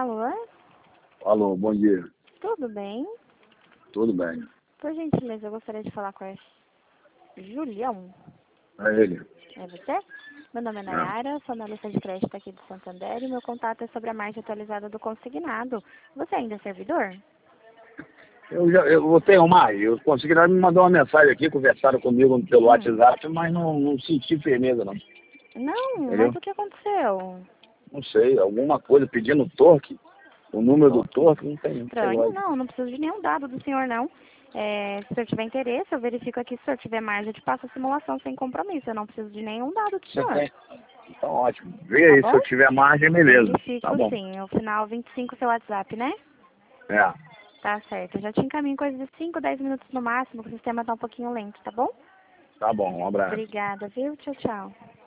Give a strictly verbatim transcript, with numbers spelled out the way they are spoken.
Alô? Alô, bom dia. Tudo bem? Tudo bem. Por gentileza, eu gostaria de falar com o Julião. É ele. É você? Meu nome é Nayara, sou analista de crédito aqui do Santander e meu contato é sobre a margem atualizada do consignado. Você ainda é servidor? Eu já eu votei uma, eu consegui me mandar uma mensagem aqui, conversaram comigo pelo Hum. WhatsApp, mas não, não senti firmeza não. Não, Entendeu? mas o que aconteceu? Não sei, alguma coisa pedindo torque, o número do Torque? torque, não tem, não tem Estranho, lógica. não, não preciso de nenhum dado do senhor, não. É, se o senhor tiver interesse, eu verifico aqui. Se o senhor tiver margem, eu te passo a simulação sem compromisso. Eu não preciso de nenhum dado do Você senhor. tem? Então ótimo. Vê Tá aí, se bom? eu tiver margem, beleza. Tá Verifico bom. sim. O final vinte e cinco, seu WhatsApp, né? É, Tá certo. Eu já te encaminho coisa de cinco, dez minutos no máximo, que o sistema tá um pouquinho lento, tá bom? tá bom, um abraço. Obrigada, viu? Tchau, tchau.